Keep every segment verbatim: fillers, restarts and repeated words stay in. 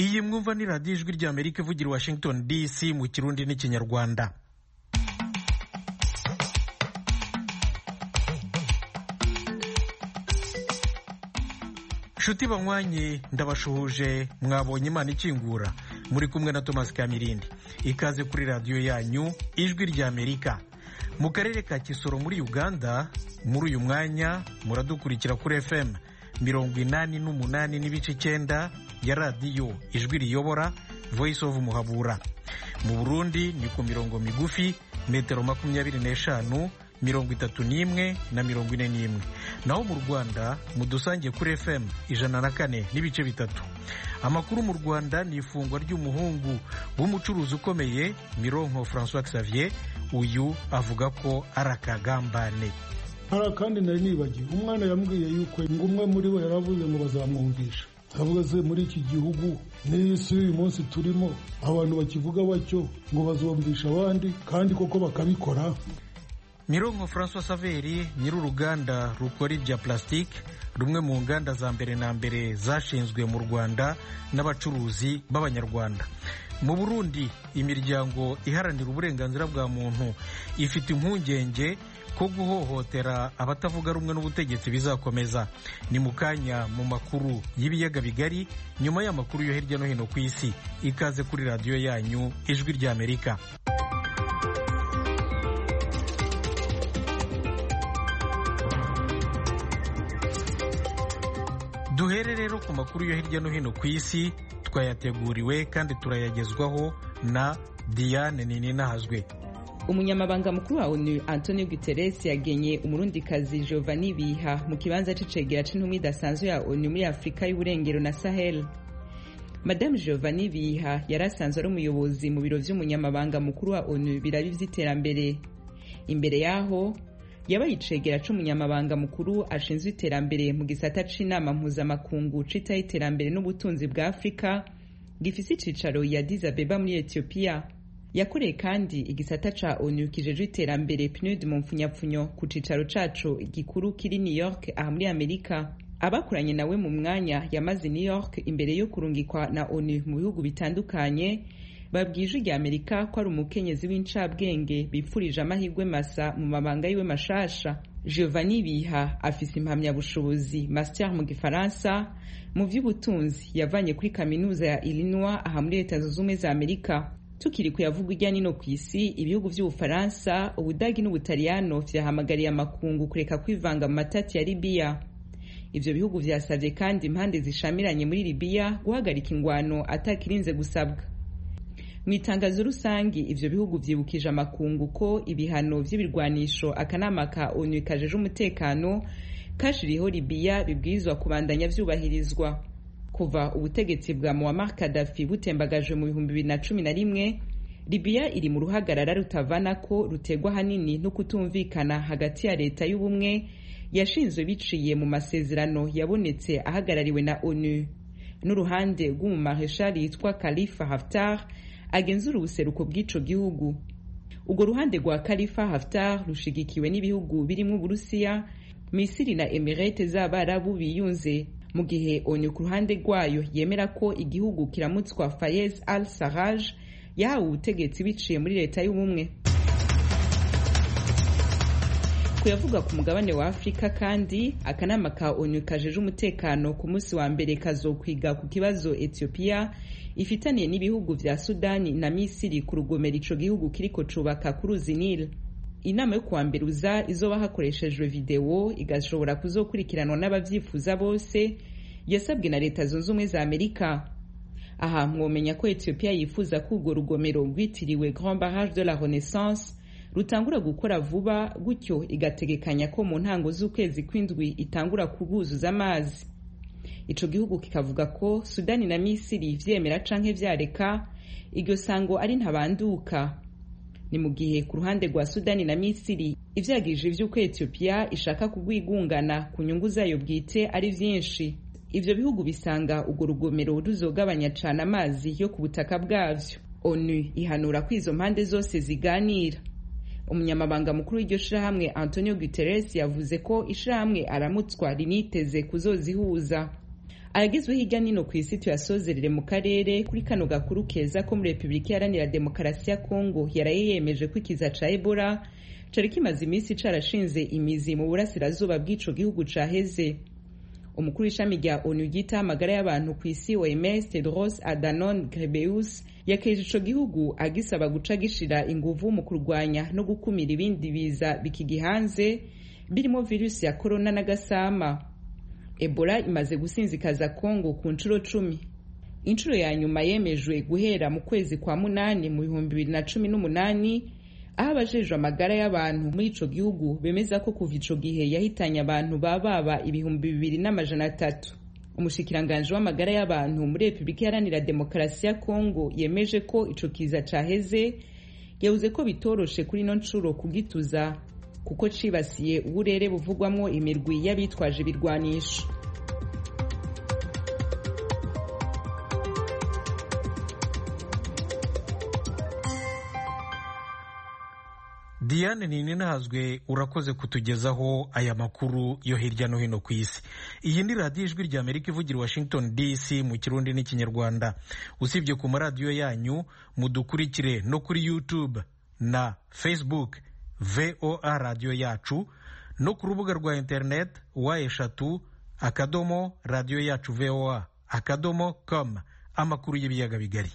iyi mwumva ni radiyo ijwi ry'Amerika ivugira Washington D C mu Kirundi n'Ikinyarwanda. Nshuti banywanyi ndabashuhuje, mwabonye Imana ikingura, muri kumwe na Thomas Kamirindi. Ikaze kuri radiyo yanyu ijwi ry'Amerika. Mu karere ka Kisoro muri Uganda, muri uyu mwanya muradukurikira kuri F M mirongo inani n'umunani n'ibice icyenda ya radiyo ijwi riyobora Voice of Muhabura. Mu Burundi ni ku mirongo migufi metero makumyabiri n'eshanu, mirongo itatu n'imwe na mirongo ine n'imwe. Naho mu Rwanda mudusangiye kuri F M ijana na kane n'ibice bitatu. Amakuru mu Rwanda ni ifungwa ry'umuhungu w'umucuruzi ukomeye Mironko François Xavier, uyu avuga ko arakagambane. Hari kandi nari nibagiwe, umwana yambwiye yuko ngo umwe muri bo yaravuze ngo bazamwumvisha. Avuga se muri iki gihugu n'isi uyu munsi turimo abantu bakivuga batyo ngo bazumvisha abandi kandi koko bakabikora. Mironko François Xavier nyir'uruganda rukora ibya plastique, rumwe mu nganda za mbere na mbere zashinzwe mu Rwanda n'abacuruzi b'Abanyarwanda. Mu Burundi imiryango iharanira uburenganzira bwa muntu ifite impungenge ko guhohotera abatavuga rumwe n'ubutegetsi bizakomeza. Ni mu kanya mu makuru y'ibiyaga bigari, nyuma y'amakuru yo hirya no hino ku isi. Ikaze kuri radiyo yanyu ijwi ry'Amerika. Duhere rero ku makuru yo hirya no hino ku isi, twayateguriwe kandi turayagezwaho na Diane Nininahazwe. Umunyamabanga mukuru wa ONU Antonio Guterres yagenye umurundikazi Giovanni Biha mu kibanza c'icegera c'intumwa idasanzwe ya ONU muri Afrika y'uburengero na Sahel. Madame Giovanni Biha yarasanzwe ari umuyobozi mu biro vy'umunyamabanga mukuru wa ONU birabi vy'iterambere. Imbere yaho yabaye icegera c'umunyamabanga mukuru ashinzwe iterambere mu gisata c'inama mpuzamakungu citaho iterambere n'ubutunzi bwa Afrika gifise icicaro ya Addis Abeba muri Ethiopia. Yakoreye kandi igisata ca ONU kijejwe iterambere P N U D mu mfunyapfunyo ku cicaro caco gikuru kiri New York aha muri Amerika. Abakuranye nawe mu mwanya yamaze New York imbere yo kurungikwa na ONU mu bihugu bitandukanye babwije rya Amerika ko ari umukenyezi w'incabwenge bipfurije amahirwe masa mu mabanga yiwe mashasha. Giovanni Biha afise impamyabushobozi master mu Gifaransa mu vy'ubutunzi yavanye kuri kaminuza ya Illinois aha muri Leta Zunze Ubumwe za Amerika. Tukiri kuyavuga ijya nino ku isi, ibihugu vy'Ubufaransa, Ubudagi n'Ubutaliyano vyahamagariye amakungu kureka kwivanga mu matati ya Libya. Ivyo bihugu vyasavye kandi impande zishamiranye muri Libya guhagarika ingwano atakirinze gusabwa. Mu itangazo rusangi ivyo bihugu vyibukije amakungu ko ibihano vy'ibirwanisho akanama ka ONU kajeje umutekano kashiriho Libya bibwirizwa kubandanya vyubahirizwa. Kuva ubutegetsi bwa Muammar Gaddafi butembagajwe mu bihumbi bibiri na cumi na rimwe, Libya iri mu ruhagarara rutavana ko rutegwa hanini no kutumvikana hagati ya leta y'ubumwe yashinzwe biciye mu masezerano yabonetse ahagarariwe na ONU n'uruhande rw'umumarshal yitwa Khalifa Haftar agenzura ubuseruko bw'ico gihugu. Ugo ruhande rwa Khalifa Haftar rushigikiwe n'ibihugu birimo Burusiya, Misiri na Emirates z'Abarabu biyunze, mu gihe ONU ku ruhande rwayo yemera ko igihugu kiramutswa Fayez al-Sarraj yahawe ubutegetsi biciye muri leta y'ubumwe. Kuyavuga ku mugabane wa Afrika kandi, akanama ka ONU kajeje umutekano ku munsi wa mbere kazokwiga ku kibazo Ethiopia ifitaniye n'ibihugu vya Sudani na Misiri ku rugomero ico gihugu kiriko cubaka ku ruzi Nile. Inama yo kuwa mbere uza izoba hakoreshejwe video igashobora kuzokurikiranwa n'abavyifuza bose yasabwe na Leta Zunze Ubumwe za Amerika. Aha mwomenya ko Ethiopia yifuza ko urwo rugomero rwitiriwe Grand Barrage de la Renaissance rutangura gukora vuba, gutyo igategekanya ko mu ntango z'ukwezi kw'indwi itangura kubuzuza amazi. Ico gihugu kikavuga ko Sudani na Misiri vyemera canke vyareka iryo sango ari ntabanduka. Ni mu gihe ku ruhande rwa Sudani na Misiri ivyagije vy'uko Ethiopia ishaka kugwigungana ku nyungu zayo bwite ari vyinshi. Ivyo bihugu bisanga urwo rugomero ruzogabanya cane amazi yo ku butaka bwavyo. ONU ihanura ko izo mpande zose ziganira. Umunyamabanga mukuru w'iryo shirahamwe Antonio Guterres yavuze ko ishirahamwe aramutswa riniteze kuzozihuza. aragizwe hirya nino ku isi tuyasozerere mu karere kuri kano gakuru keza ko muri Repubulika Iharanira Demokarasi ya Kongo yaraye yemeje ko ikiza ca Ebola cari kimaze iminsi carashinze imizi mu burasirazuba bw'ico gihugu caheze. Umukuru w'ishami rya O N U ryita amagara y'abantu ku isi O M S Tedros Adhanom Ghebreyesus yakeje ico gihugu agisaba guca gishira inguvu mu kurwanya no gukumira ibindi biza bikigihanze birimo virusi ya corona n'agasama. Ebola imaze gusinzikaza Kongo ku nshuro cumi. Inshuro ya nyuma yemejwe guhera mu kwezi kwa munani mu bihumbi bibiri na cumi n'umunani, aho abajejwe amagara y'abantu muri ico gihugu bemeza ko kuva ico gihe yahitanye abantu bababa ibihumbi bibiri n'amajana atatu. Umushikiranganje w'amagara y'abantu muri Repubulika Iharanira Demokarasi ya Kongo yemeje ko ico kiza caheze, yavuze ko bitoroshe kuri no nshuro kugituza kuko cibasiye uburere buvugwamwo imirwi y'abitwaje ibirwanisho. Diane Ninahazwe urakoze kutugezaho aya makuru yo hirya no hino ku isi. Iyi ni radiyo ijwi rya Amerika ivugira Washington D C mu Kirundi n'Ikinyarwanda. Usibye ku maradiyo yanyu, mudukurikire no kuri YouTube na Facebook V O A radio yacu, no ku rubuga rwa internet wa eshatu akadomo radio yacu V O A akadomo com. Amakuru y'ibiyaga bigari.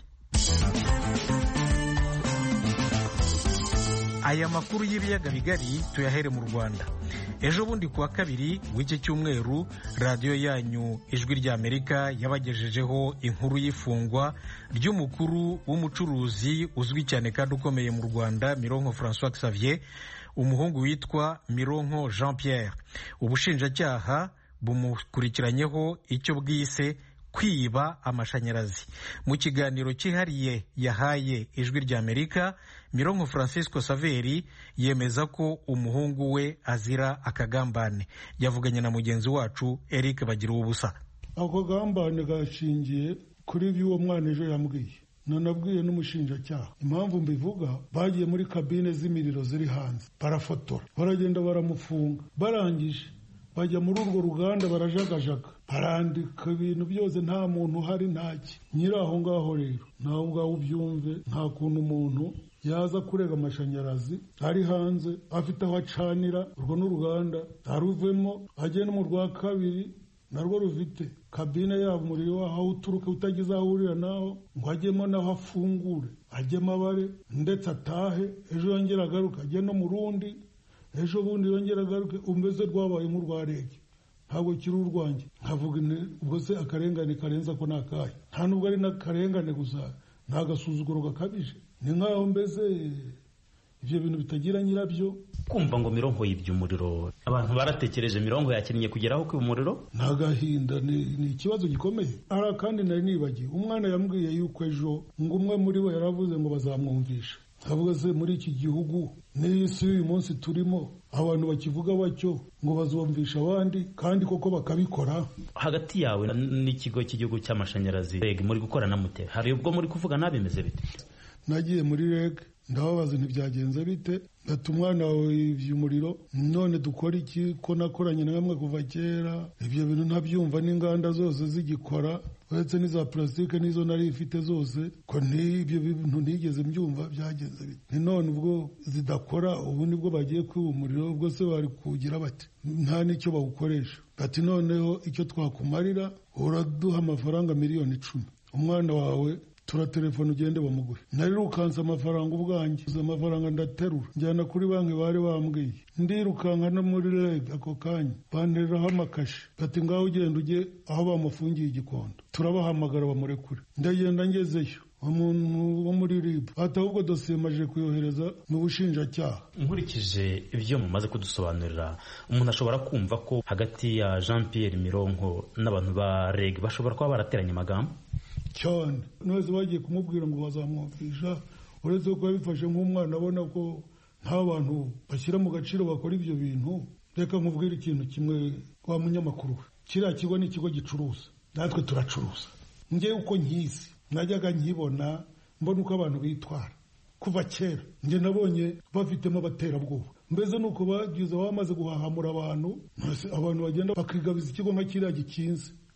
Aya makuru y'ibiyaga bigari tuyahere mu Rwanda. Ejo bundi kuwa kabiri w'iki cyumweru, radiyo yanyu ijwi rya Amerika yabagejejeho inkuru y'ifungwa ry'umukuru w'umucuruzi uzwi cyane kandi ukomeye mu Rwanda, Mironko François Xavier, umuhungu witwa Mironko Jean Pierre. Ubushinjacyaha bumukurikiranyeho icyo bwise kwiba amashanyarazi. Mu kiganiro cyihariye yahaye ijwi rya Amerika, Mironko Francisco Saveri yemeza ko umuhungu we azira akagambane. Yavuganye na mugenzi wacu Eric Bagiruwubusa. Ako gambane gashingiye kuri by'uwo mwana ejo yambwiye. Nanabwiye n'umushinjacyaha. Impamvu mbivuga, bagiye muri kabine z'imiriro ziri hanze, barafotora, baragenda baramufunga, barangije bajya muri urwo ruganda barajagajaga, barandika ibintu byose, nta muntu uhari ntaki. Nyiri aho ngaho rero nawe ubwawe ubyumve, nta kuntu umuntu yaza kurega amashanyarazi ari hanze afite aho acanira. Urwo n'uruganda aruvemo, agenda mu rwa kabiri narwo rufite kabine yabo, umuriro aho uturuka utagize aho urira naho, ngo ajyemo naho afungure, ajyemo abare ndetse atahe, ejo yongera agaruka ajye no mu rundi, ejo bundi yongera agaruke, umeze rwabaye mu rwa rege, ntabwo kiri urwanjye. Nkavuga ubwo se akarengane karenza ko nakahe? Nta nubwo ari n'akarengane gusa, nta gasuzuguro gakabije. Ni nkaho mbese ibyo bintu bitagira nyirabyo. Kumva ngo Mironko yibye umuriro, abantu baratekereje Mironko yakinnye kugeraho ku umuriro. Nta gahinda, ni, ni ikibazo gikomeye. Ara kandi nari nibagiye, umwana yambwiye yuko ejo ngo umwe muri bo yaravuze ngo bazamwumvisha. Avuga se muri iki gihugu n'isi uyu munsi turimo, abantu bakivuga bacyo ngo bazumvisha abandi kandi koko bakabikora. Hagati yawe n'ikigo cy'igihugu cy'amashanyarazi R E G muri gukorana mute? Hari ubwo muri kuvuga nabimeze bite? Nagiye muri R E G ndababaza ntibyagenze bite, ndata umwana wawe iby'umuriro, none dukora iki ko nakoranye na bamwe kuva kera, ibyo bintu ntabyumva, n'inganda zose zigikora uretse n'iza plastique n'izo nari ifite zose, ko n'ibyo bintu ntigeze mbyumva byagenze bite. Ni none ubwo zidakora, ubu nibwo bagiye kwiba umuriro, ubwo se bari kugira bati nta n'icyo bawukoresha. Ati noneho icyo twakumarira uraduha amafaranga miliyoni icumi, umwana wawe turatelefone ugende bamuguhe. Narirukanse amafaranga ubwanjye, amafaranga ndaterura njyana kuri banki bari bambwiye, ndirukanka no muri R E G ako kanya bantereraho amakashi, bati ngaho ugenda ujye aho bamufungiye igikondo, turabahamagara bamurekure. Ndagenda ngezeyo, umuntu wo muri R I B ati ahubwo dosiye maje kuyohereza mu bushinjacyaha. Nkurikije ibyo mumaze kudusobanurira, umuntu ashobora kumva ko hagati ya Jean Pierre Mironko n'abantu ba R E G bashobora kuba barateranye amagambo cyane. Nose bagiye kumubwira ngo bazamwumvisha, uretse ko yabifashe nk'umwana abona ko nta bantu bashyira mu gaciro bakora ibyo bintu. Reka nkubwire ikintu kimwe kwa munyamakuru, kiriya kigo ni ikigo gicuruza, natwe turacuruza. Ngewe uko nkizi najyaga nkibona, mbona uko abantu bitwara kuva kera. Nge nabonye bafitemo abaterabwoba, mbese nuko bagize bamaze guhahamura abantu, abantu bagenda bakigabiza ikigo nka kiriya gikinze,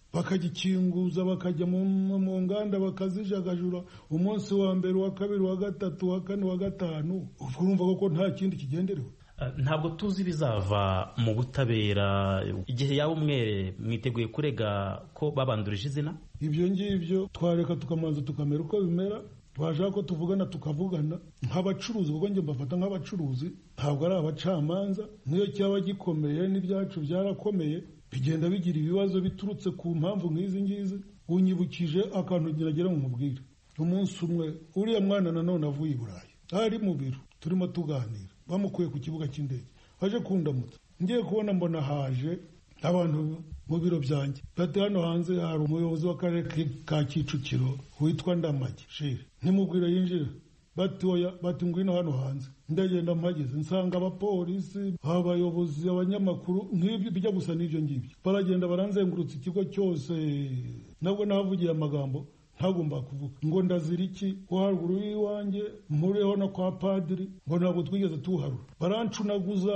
bakagikinguza bakajya mu nganda bakazijagajura umunsi wa mbere wa kabiri wa gatatu wa kane wa gatanu urumva ko nta kindi kigenderewe. Ntabwo tuzi bizava mu butabera igihe yaba umwere mwiteguye kurega ko babandurije izina. Ibyo ngibyo twareka tukamanza tukamera uko bimera, twashaka ko tuvugana tukavugana nk'abacuruzi, kuko njye mbafata nk'abacuruzi ntabwo ari abacamanza. Niyo cyaba gikomeye n'ibyacu byarakomeye bigenda bigira ibibazo biturutse ku mpamvu nk'izi ngizi. Unyibukije akantu ngeragera mu mubwire. Umunsi umwe uriya mwana nanone avuye i Burayi ari mu biro turimo tuganira, bamukuye ku kibuga cy'indege aje kundamutsa, ngiye kubona mbona haje abantu mu biro byanjye. Bati hano hanze hari umuyobozi w'akarere ka Kicukiro witwa Ndamage Shire, nimubwire yinjira. Bati oya, bati ngwino hano hanze. Ndagenda mpageze nsanga abapolisi, abayobozi, abanyamakuru nk'ibyo bijya gusa n'ibyo ngibyo, baragenda baranzengurutse ikigo cyose. Nabwo nahavugiye amagambo ntagomba kuvuga ngo ndazira iki ko haruguru y'iwanjye muriho no kwa padiri ngo ntabwo twigeze tuharura. Barancunaguza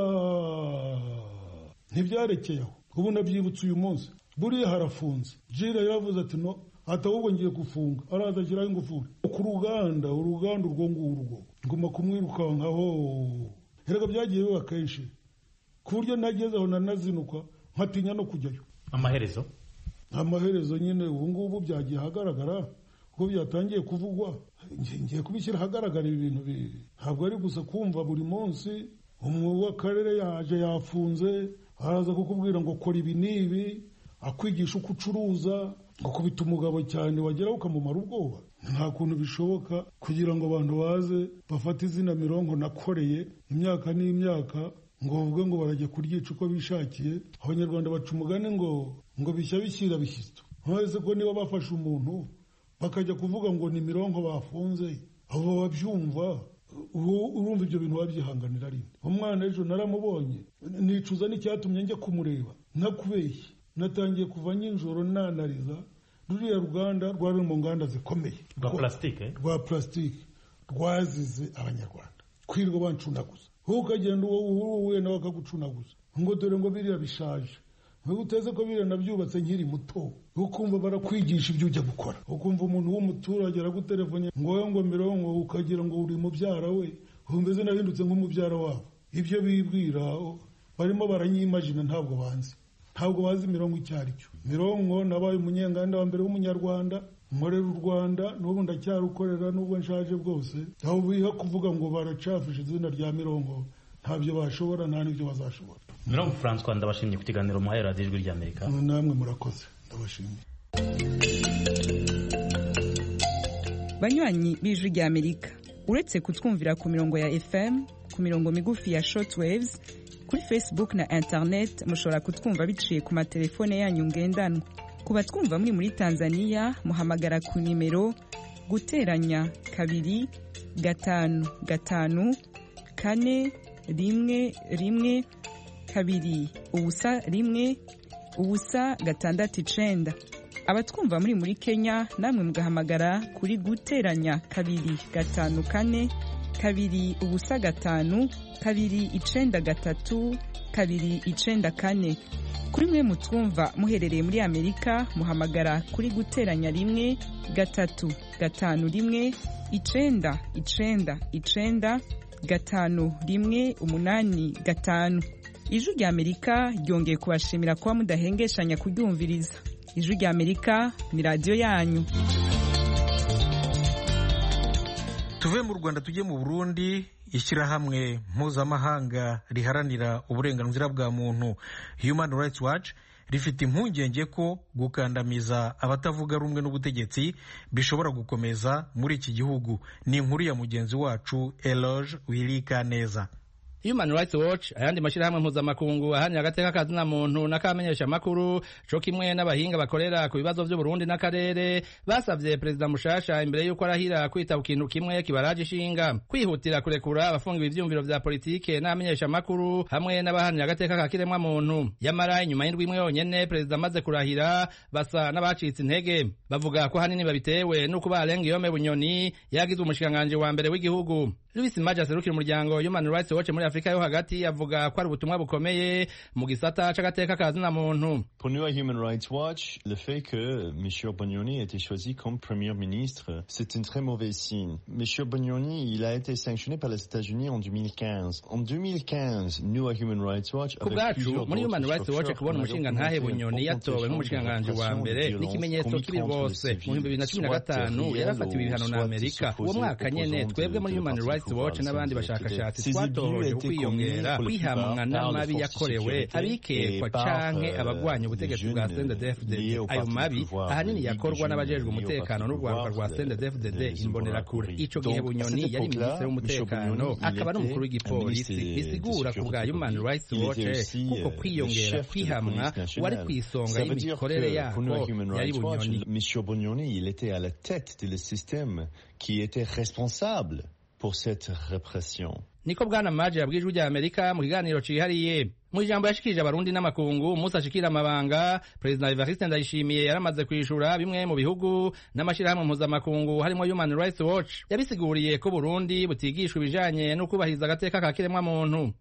ntibyarekeye aho. Ubu nabyibutse uyu munsi buriya harafunze. Jira yaravuze ati no, ati ahubwo ngiye gufunga. Araza ashyiraho ingufuri ku ruganda, uruganda urwo ngurwo nguma kumwirukankaho. Erega byagiye biba kenshi ku buryo nagezeho nanazinukwa nkatinya no kujyayo. Amaherezo amaherezo nyine ubu ngubu byagiye hagaragara ko byatangiye kuvugwa. Ngiye kubishyira hagaragara ibintu ntabwo ari gusa kumva buri munsi umwe w'akarere yaje yafunze araza kukubwira ngo kora ibi n'ibi, akwigisha uko ucuruza, ngo kubita umugabo cyane wageraho ukamumara ubwoba. Nta kuntu bishoboka kugira ngo abantu baze bafate izina Mironko nakoreye imyaka n'imyaka ngo bavuge ngo barajya kuryica uko bishakiye. Abanyarwanda baca umugani ngo ngo bishya bishyira bishyitso. Ntuzi ko niba bafashe umuntu bakajya kuvuga ngo ni Mironko bafunze, abo babyumva urumva ibyo bintu wabyihanganira rinde. Umwana ejo naramubonye nicuza n'icyatumye njya kumureba, nakubeshye natangiye kuva nyinjoro nanariza. Ruriya ruganda rwari mu nganda zikomeye rwa plastike rwa plastike rwazize abanyarwanda kwirwa bancunaguza. Ukagenda uwo uwe nawe akagucunaguza ngo dore ngo biriya bishaje, uteze ko biriya nabyubatse nkiri muto. Ukumva barakwigisha ibyo ujya gukora, ukumva umuntu w'umuturage aragutelefone ngo wowe ngo Mironko, ukagira ngo uri mubyara we, umeze nahindutse nk'umubyara wabo. Ibyo bibwira barimo baranyimagina, ntabwo banzi ntabwo bazi Mironko icyo ari cyo. Mironko nabaye umunyenganda wa mbere w'umunyarwanda, nkorera u Rwanda n'ubu ndacyarukorera nubwo nshaje bwose. Aho biha kuvuga ngo baracafishe izina rya Mironko ntabyo bashobora, nta n'ibyo bazashobora. Mironko François, ndabashimye ku kiganiro muhaye radiyo Ijwi ry'Amerika. Namwe murakoze, ndabashimye. Banywanyi b'Ijwi ry'Amerika, uretse kutwumvira ku mirongo ya F M, ku mirongo migufi ya shortwaves, kuri Facebook na internet mushobora kutwumva biciye ku matelefone yanyu ngendanwa. Ku batwumva muri muri Tanzania muhamagara ku nimero guteranya kabiri gatanu gatanu kane rimwe rimwe kabiri ubusa rimwe ubusa gatandatu icenda. Abatwumva muri muri Kenya namwe mugahamagara kuri guteranya kabiri gatanu kane kabiri ubusa gatanu kabiri icenda gatatu kabiri icenda kane. Kuri mwe mutwumva muherereye muri Amerika muhamagara kuri guteranya rimwe gatatu gatanu rimwe icenda icenda icenda gatanu rimwe umunani gatanu. Ijwi ry'Amerika ryongeye kubashimira kuba mudahengeshanya kuryumviriza. Ijwi ry'Amerika ni radiyo yanyu. Tuve mu Rwanda tujye mu Burundi. Ishyirahamwe mpuzamahanga riharanira uburenganzira bwa muntu Human Rights Watch rifite impungenge ko gukandamiza abatavuga rumwe n'ubutegetsi bishobora gukomeza muri iki gihugu. Ni inkuru ya mugenzi wacu Eloge Wilikaneza. Human Rights Watch ayandi mashirahamwe mpuzamakungu ahanira agateka kazina muntu n'akamenyesha makuru co kimwe n'abahinga bakorera ku bibazo by'u Burundi n'akarere basavye Perezida Mushasha imbere yuko arahira kwita ku kintu kimwe kibaraje ishinga kwihutira kurekura abafungiwe ivyumviro vya politike n'amenyesha makuru hamwe n'abahanira agateka ka kiremwa muntu. Yamara inyuma y'indwi imwe yonyene Perezida amaze kurahira basa n'abacitse intege, bavuga ko hanini babitewe nuko Barengiyome Bunyoni yagize umushikanganje wa mbere w'igihugu. Louis Maja serukira umuryango Human Rights Watch muri Afrika yo hagati avuga ko ari ubutumwa bukomeye mu gisata c'agateka ka zina muntu. Pour nous à Human Rights Watch, le fait que M. Bognoni ait été choisi comme Premier ministre, c'est un très mauvais signe. M. Bognoni, il a été sanctionné par les États-Unis en deux mille quinze. En deux mille quinze, nous à Human Rights Watch, avec plusieurs muri Human Rights Watch kubona umushingantahe Bunyoni yatowe nk'umushinganganji wa mbere n'ikimenyetso kibi rwose. Mu bihumbi bibiri na cumi na gatanu yarafatiwe ibihano na Amerika. Uwo mwaka nyene twebwe muri Human Rights Watch n'abandi bashakashatsi twatohoje ukwiyongera kwihamwa n'amabi yakorewe abikekwa canke abagwanya ubutegetsi bwa C N D D F D D. Ayo mabi ahanini yakorwa n'abajejwe umutekano n'urwaruka rwa C N D D F D D imbonerakure. Ico gihe Bunyoni yari minisitiri w'umutekano akaba n'umukuru w'igipolisi. Bisigura ku bwa Human Rights Watch kuko kwiyongera kwihamwa wari kwisonga y'imikorere yako yari Bunyoni. M. Bognoni, il était à la tête du système qui était responsable pour cette répression. Niko bwana Maje yabwije ujya Amerika mu kiganiro cihariye. Mu ijambo yashikirije abarundi n'amakungu Musa ashikira amabanga, President Evariste Ndayishimiye yaramaze kwishura bimwe mu bihugu n'amashirahamwe mpuzamakungu harimo Human Rights Watch. Yabisiguriye ko Burundi butigishwa ibijanye no kubahiriza agateka ka kiremwa muntu.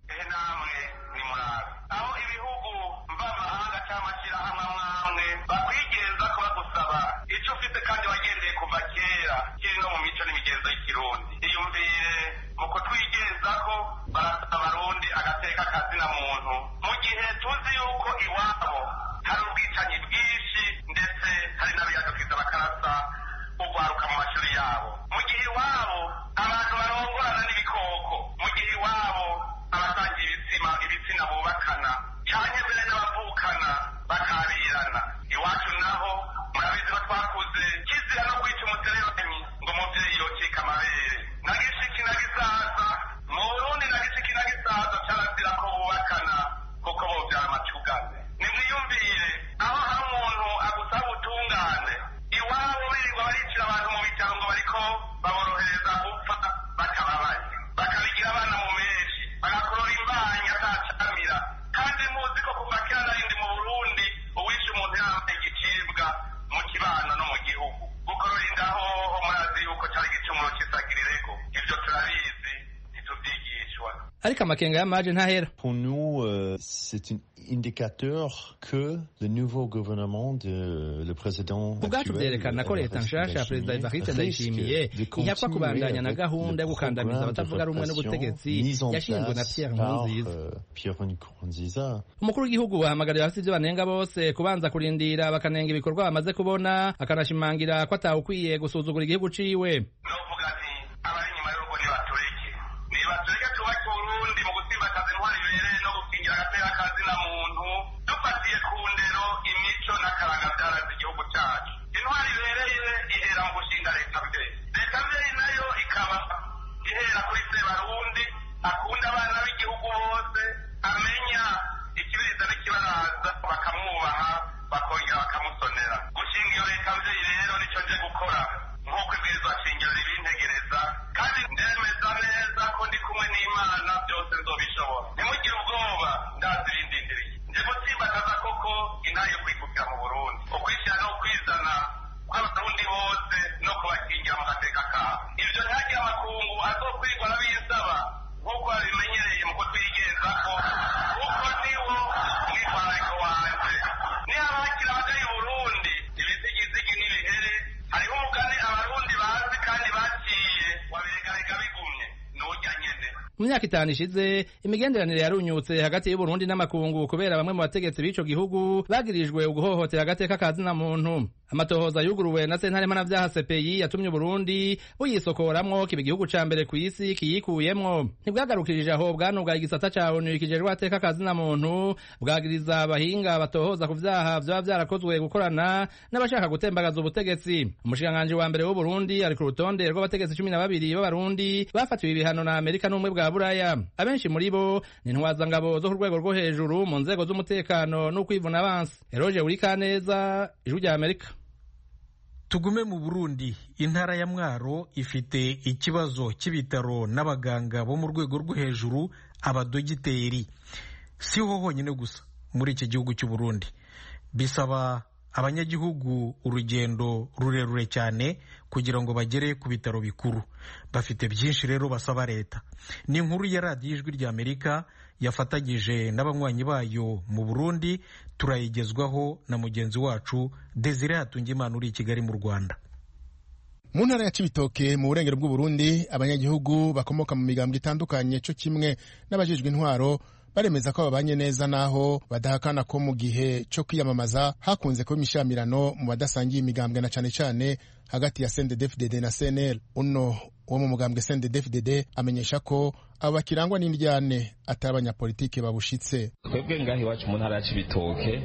Ariko amakenga ya Maje ntahera. Pour nous, euh, c'est un indicateur que le nouveau gouvernement de le président ubwacu byerekana ko leta nshasha ya Perezida Evariste Ndayishimiye ihakwa kubandanya na gahunda yo gukandamiza abatavuga rumwe n'ubutegetsi yashinzwe na Pierre Nkurunziza. Umukuru w'igihugu ahamagarira abafite ibyo banenga bose kubanza kurindira bakanenga ibikorwa bamaze kubona, akanashimangira ko atawukwiye gusuzugura igihugu ciwe. Mu myaka itanu ishize imigenderanire yarunyutse hagati y'u Burundi n'amakungu kubera bamwe mu bategetsi b'ico gihugu bagirijwe uguhohotera agateka ka zina muntu. Amatohoza yuguruwe na sentare mpanavyaha C P I yatumye Burundi buyisokoramwo kiba igihugu ca mbere kw'isi kiyikuyemwo. Ntibwagarukirije aho bwanugaye igisata ca ONU kijejwe agateka ka zina muntu, bwagiriza abahinga batohoza ku vyaha vyoba vyarakozwe gukorana n'abashaka gutembagaza ubutegetsi. Umushikiranganji wa mbere w'u Burundi ari ku rutonde rw'abategetsi cumi na babiri b'Abarundi bafatiwe ibihano na Amerika n'umwe bwa Buraya. Abenshi muri bo ni ntwazangabo zo ku rwego rwo hejuru mu nzego z'umutekano no kwivuna abansi. Eroje Urikaneza, Ijwi rya Amerika. Tugume mu Burundi, intara ya Mwaro ifite ikibazo cy'ibitaro n'abaganga bo mu rwego rwo hejuru, abadogiteri. Si ho honyine gusa muri iki gihugu cy'u Burundi. Bisaba abanyagihugu urugendo rurerure cyane kugira ngo bagere ku bitaro bikuru. Bafite byinshi rero basaba leta. Ni inkuru ya radiyo ijwi ry'Amerika yafatagije n'abanywanyi bayo mu Burundi, turayigezwaho na mugenzi wacu Desire Hatungimana uri i Kigali mu Rwanda. Mu ntara ya Cibitoke mu burengero bw'u Burundi, abanyagihugu bakomoka mu migambwe itandukanye cyo kimwe n'abajejwe intwaro baremeza ko babanye neza, naho badahakana ko mu gihe cyo kwiyamamaza hakunze kuba imishamirano mu badasangiye imigambwe na cane cane hagati ya C N D D F D D na C N L. Uno wo mu mugambwe C N D D F D D amenyesha ko abo bakirangwa n'indyane atari abanyapolitike babushitse. Twebwe ngaho iwacu mu ntara ya Cibitoke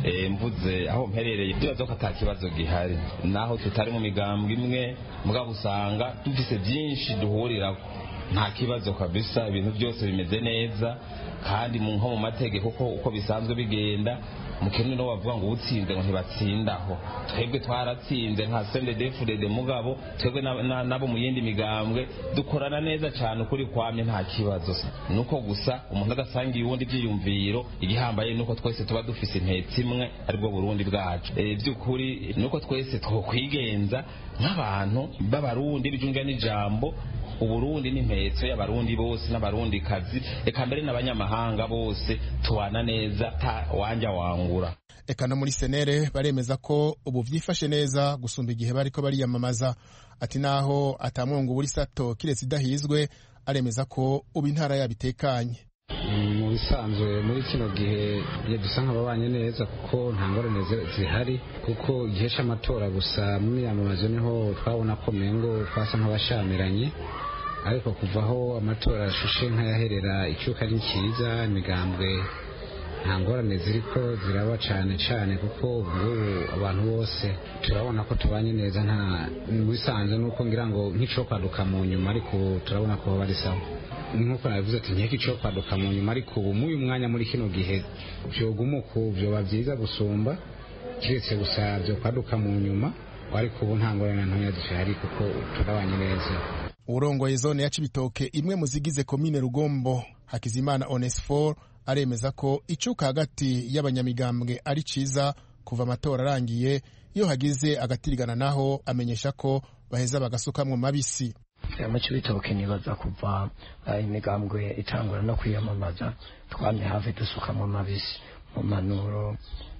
mvuze aho mperereye tubazo ko ata kibazo gihari, naho tutari mu migambwe imwe mugabo usanga dufise byinshi duhurirako, nta kibazo kabisa, ibintu byose bimeze neza kandi mu nko mu mategeko ko uko bisanzwe bigenda. Mukene no bavuga ngo utsinze ngo ntibatsindaho, twebwe twaratsinze nka C N D D F D D, mugabo twebwe nabo mu yindi migambwe dukorana neza cyane, ukuri kwamye nta kibazo. Nuko gusa umuntu adasangiye uwundi byiyumviro, igihambaye nuko twese tuba dufise intetse imwe aribwo Burundi bwacu. E, by'ukuri nuko twese twokwigenza nk'abantu b'abarundi bijunga n'ijambo. Uburundi ni impetso y'abarundi bose n'abarundi kazi, eka mbere n'abanyamahanga bose tubana neza ta wanja wangura. Eka no muri senere baremeza ko ubu vyifashe neza gusumba igihe bariko bariyamamaza. Ati naho atamwungu buri sato kiretse idahizwe, aremeza ko ubu intara yabitekanye. Mu bisanzwe muri kino gihe dusa nk'ababanye neza kuko nta ngorane zihari, kuko igihe c'amatora gusa mu miyamamazo niho twabona ko mengo twasa nk'abashamiranye, ariko kuvaho amatora ashushe nk'ayaherera icyuka ari cyiza, imigambwe nta ngorane ziriko ziraba cane cane, kuko ubu abantu bose turabona ko tubanye neza. Nta bisanzwe nuko ngira ngo nk'ico kwaduka mu nyuma, ariko turabona ko bari sawa. Nkuko nabivuze ati nk'iki cyo kwaduka mu nyuma, ariko ubu mu uyu mwanya muri kino gihe vyogumuko vyoba vyiza gusumba, kiretse gusa vyo kwaduka mu nyuma, ariko ubu nta ngorane ntoya zihari kuko turabanye neza. Urongoye zone ya Cibitoke imwe mu zigize komine Rugombo, Hakizimana Onesphore aremeza ko icuka hagati y'abanyamigambwe ari ciza kuva amatora arangiye. Iyo hagize agatirigana naho amenyesha ko baheza bagasukamwe mabisi. Mu Cibitoke nibaza kuva imigambwe itangura no kwiyamamaza twamye hafi dusukamwe mabisi mu manuro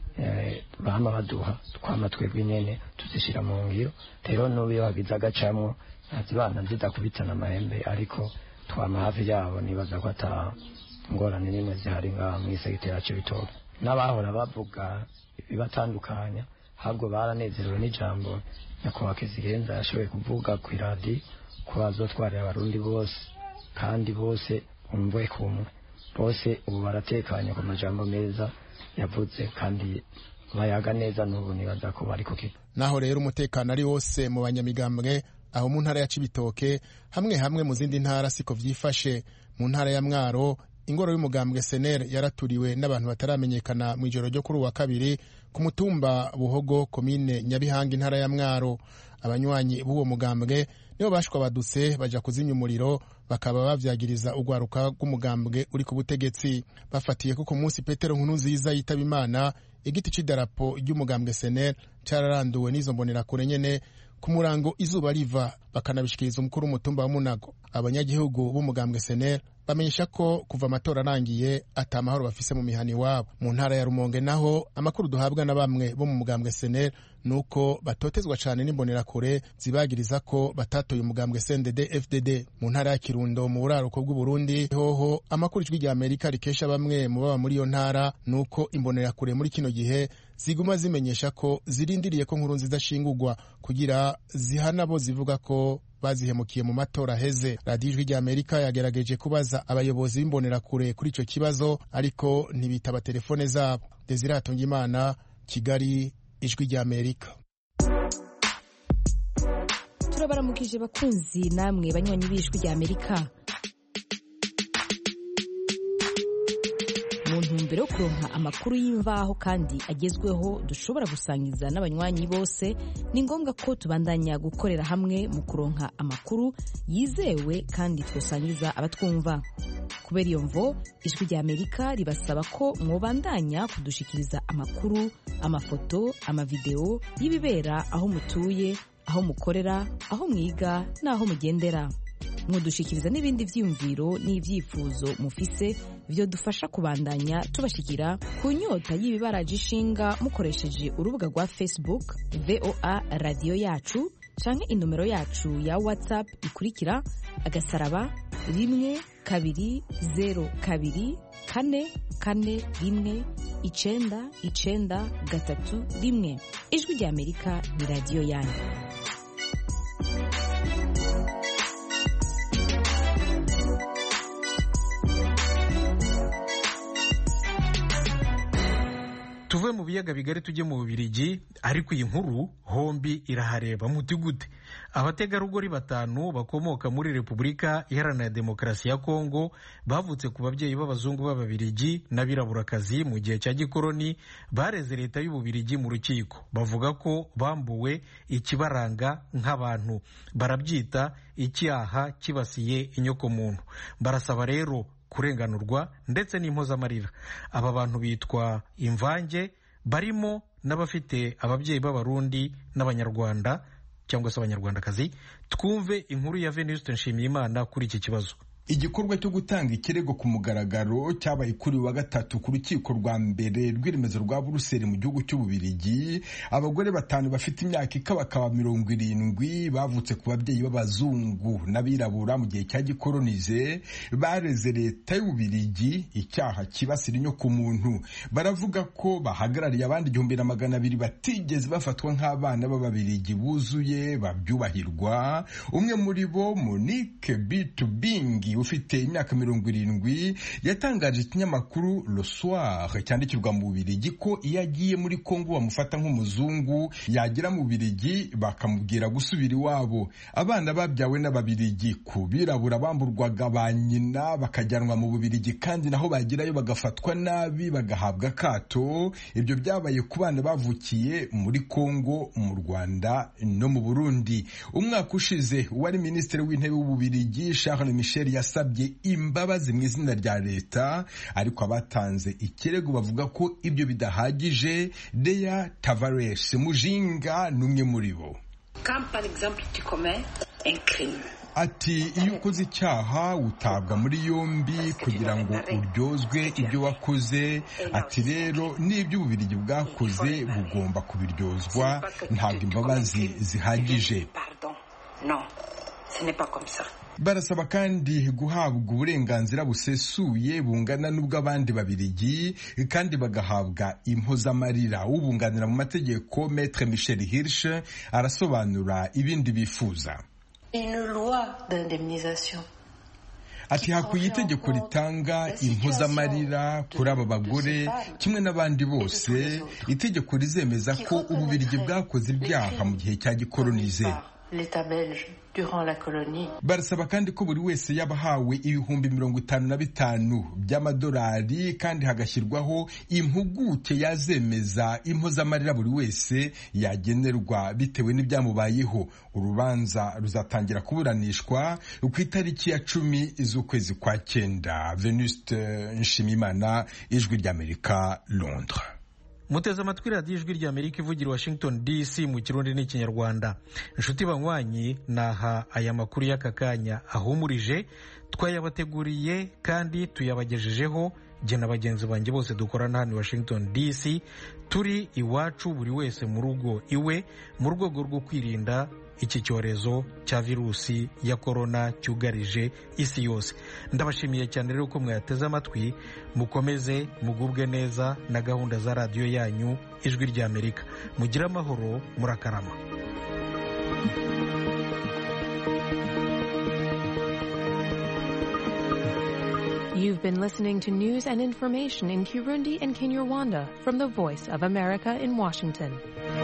bama baduha, twama twebwe nyene tuzishira mu ngiro. Rero n'ubiyo hagize agacamwo azibana zidakubitana amahembe, ariko twama hafi yabo. Nibaza ko ata ngorane nimwe zihari ngaha mw'isegitera Cibitoke. N'abahora bavuga ibibatandukanya ahubwo baranezerewe n'ijambo nyakubahwa Kizigenza yashoboye kuvuga ku iradiyo ko bazotwarira abarundi bose, kandi bose umve kumwe, bose ubu baratekanye ku majambo meza yavuze kandi bayaga neza. N'ubu nibaza ko bari kuki. Naho rero umutekano ari wose mu banyamigambwe aho mu ntara ya Cibitoke, hamwe hamwe mu zindi ntara siko vyifashe. Mu ntara ya Mwaro, ingoro y'umugambwe C N L yaraturiwe n'abantu bataramenyekana mu ijoro ryo kuri uwa kabiri ku mutumba Buhogo, komine Nyabihanga, intara ya Mwaro. Abanywanyi b'uwo mugambwe nibo bashwa badutse baja kuzimya umuriro, bakaba bavyagiriza ugwaruka rw'umugambwe uri ku butegetsi. Bafatiye ko ku munsi Petero Nkurunziza yitaba Imana, igiti c'idarapo ry'umugambwe C N L cararanduwe n'izo mbonerakure nyene ku murango izuba riva, bakanabishikiriza umukuru w'umutumba wa Munago. Abanyagihugu b'umugambwe C N L bamenyesha ko kuva amatora arangiye ata amahoro bafise mu mihani wabo. Mu ntara ya Rumonge naho amakuru duhabwa na bamwe bo mu mugambwe C N L nuko batotezwa cane n'imbonerakure zibagiriza ko batatoye umugambwe C N D D F D D. Mu ntara ya Kirundo mu buraruko bw'u Burundi hoho amakuru ijwi rya Amerika rikesha bamwe mu baba muri iyo ntara nuko imbonerakure muri kino gihe ziguma zimenyesha ko zirindiriye ko Nkurunziza ashingurwa kugira zihana bo zivuga ko bazihemukiye mu matora heze. Radio ijwi rya Amerika yagerageje kubaza abayobozi b'imbonerakure kuri ico kibazo, ariko ntibitaba telefone zabo. Desire Hatungimana, Kigali, ijwi rya Amerika. Turabaramukije bakunzi namwe banywanyi b'ijwi rya Amerika. Mu ntumbero yo kuronka amakuru y'imvaho kandi agezweho dushobora gusangiza n'abanywanyi bose, ni ngombwa ko tubandanya gukorera hamwe mu kuronka amakuru yizewe kandi twosangiza abatwumva. kubera iyo mvo ijwi rya amerika ribasaba ko mwobandanya kudushikiriza amakuru, amafoto, amavideo y'ibibera aho mutuye, aho mukorera, aho mwiga n'aho mugendera. Mwodushikiriza n'ibindi vyiyumviro n'ivyifuzo mufise vyo dufasha kubandanya tubashikira ku nyota y'ibibaraje ishinga mukoresheje urubuga rwa Facebook V O A radio yacu canke inomero yacu ya WhatsApp ikurikira agasaraba rimwe kabiri zero kabiri kane kane rimwe icenda icenda gatatu rimwe. Ijwi rya Amerika ni radio yanyu. tuve mu biyaga bigari tujye mu Bubiligi, ariko iyi nkuru hombi irahareba muti gute. Abategarugori batanu bakomoka muri Repubulika Iharanira Demokarasi ya Kongo bavutse ku babyeyi b'abazungu b'Ababiligi n'abiraburakazi mu gihe cya gikoroni bareze leta y'Ububiligi mu rukiko. Bavuga ko bambuwe ikibaranga nk'abantu, barabyita icyaha kibasiye inyokomuntu. Barasaba rero kurenganurwa ndetse n'impozamarira. Aba bantu bitwa imvange, barimo n'abafite ababyeyi b'Abarundi n'Abanyarwanda cyangwa se Abanyarwandakazi. Twumve inkuru ya Venuste Nshimiyimana kuri iki kibazo. Igikorwa cyo gutanga ikirego ku mugaragaro cyabaye kuri wa gatatu ku rukiko rwa mbere rw'iremezo rwa Buruseli mu gihugu cy'Ububiligi. Abagore batanu bafite imyaka ikabakaba mirongo irindwi bavutse ku babyeyi b'abazungu n'abirabura mu gihe cya gikoronize bareze leta y'Ububiligi icyaha kibasira inyoko muntu. Baravuga ko bahagarariye abandi igihumbi na magana abiri batigeze bafatwa nk'abana b'Ababiligi buzuye babyubahirwa. Umwe muri bo Monique Bitubingi ufite imyaka mirongo irindwi yatangaje ikinyamakuru Le Soir cyandikirwa mu Bubiligi ko iyo agiye muri Kongo bamufata nk'umuzungu, yagera mu Bubiligi bakamubwira gusubira iwabo. Abana babyawe n'Ababiligi ku birabura bamburwaga ba nyina bakajyanwa mu Bubiligi, kandi naho bagerayo bagafatwa nabi bagahabwa akato. Ibyo byabaye ku bana bavukiye muri Kongo, mu Rwanda no mu Burundi. Umwaka ushize wari minisitiri w'intebe w'Ububiligi Charles Michel yasabye imbabazi mu izina rya leta, ariko abatanze ikirego bavuga ko ibyo bidahagije. Dea Tavares Mujinga n'umwe muri bo. Ati iyo ukoze icyaha utabwa muri yombi kugira ngo uryozwe ibyo wakoze. Ati rero n'ibyo Ububiligi bwakoze bugomba kubiryozwa, ntabwo imbabazi zihagije. Barasaba kandi guhabwa uburenganzira busesuye bungana n'ubw'abandi Babiligi, kandi bagahabwa impozamarira. Ubunganira mu mategeko Maître Michel Hirsch arasobanura ibindi bifuza. Ati hakwiye itegeko ritanga impozamarira kuri aba bagore kimwe n'abandi bose. Itegeko rizemeza ko Ububiligi bwakoze ibyaha mu gihe cya gikoronize. Barasaba kandi ko buri wese yabahawe ibihumbi mirongo itanu na bitanu by'amadolari, kandi hagashyirwaho impuguke yazemeza impozamarira buri wese yagenerwa bitewe n'ibyamubayeho. Urubanza ruzatangira kuburanishwa ku itariki ya cumi z'ukwezi kwa cyenda. Venuste Nshimimana, Ijwi ry'Amerika, Londres. Muteze amatwi radiyo Ijwi ry'Amerika ivugira Washington D C mu Kirundi n'Ikinyarwanda. Inshuti banywanyi, naha aya makuru y'aka kanya ahumurije. Twayabateguriye kandi tuyabagejejeho jye na bagenzi banjye bose dukorana hano Washington D C, turi iwacu buri wese mu rugo iwe, mu rwego rwo kwirinda iki cyorezo cya virusi ya korona cyugarije isi yose. Ndabashimiye cyane rero ko mwateze amatwi. Mukomeze mugubwe neza na gahunda za radiyo yanyu Ijwi ry'Amerika. Mugire amahoro, murakarama. You've been listening to news and information in Kirundi and Kinyarwanda from the Voice of America in Washington.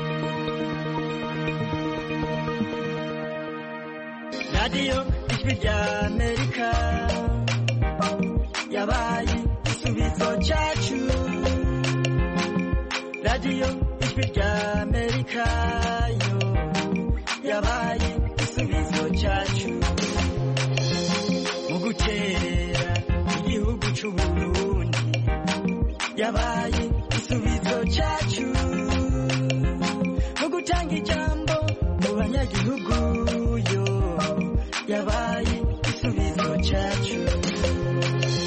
Radio Ijwi ry'Amerika yabaye igisubizo cyacu. Radio Ijwi ry'Amerika yo yabaye igisubizo cyacu mu gukerera igihugu yabaye igisubizo cyacu